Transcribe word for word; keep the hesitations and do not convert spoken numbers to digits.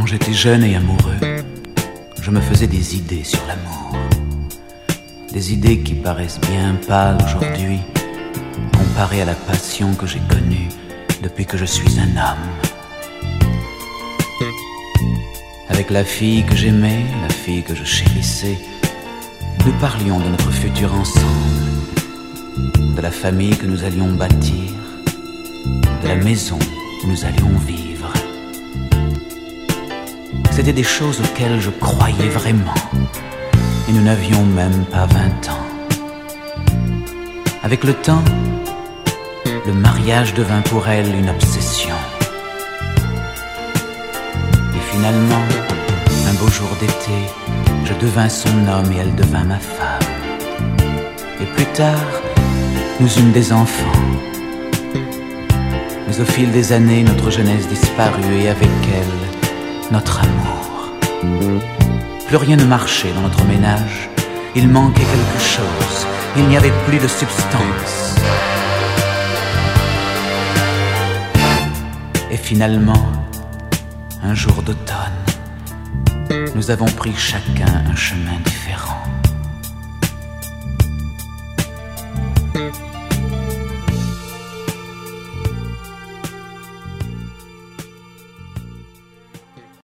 Quand j'étais jeune et amoureux, je me faisais des idées sur l'amour. Des idées qui paraissent bien pâles aujourd'hui, comparées à la passion que j'ai connue depuis que je suis un homme. Avec la fille que j'aimais, la fille que je chérissais, nous parlions de notre futur ensemble, de la famille que nous allions bâtir, de la maison où nous allions vivre. C'était des choses auxquelles je croyais vraiment, et nous n'avions même pas vingt ans. Avec le temps, le mariage devint pour elle une obsession. Et finalement, un beau jour d'été, je devins son homme et elle devint ma femme. Et plus tard, nous eûmes des enfants. Mais au fil des années, notre jeunesse disparut et avec elle, notre amour. Plus rien ne marchait dans notre ménage. Il manquait quelque chose. Il n'y avait plus de substance. Et finalement, un jour d'automne, nous avons pris chacun un chemin différent.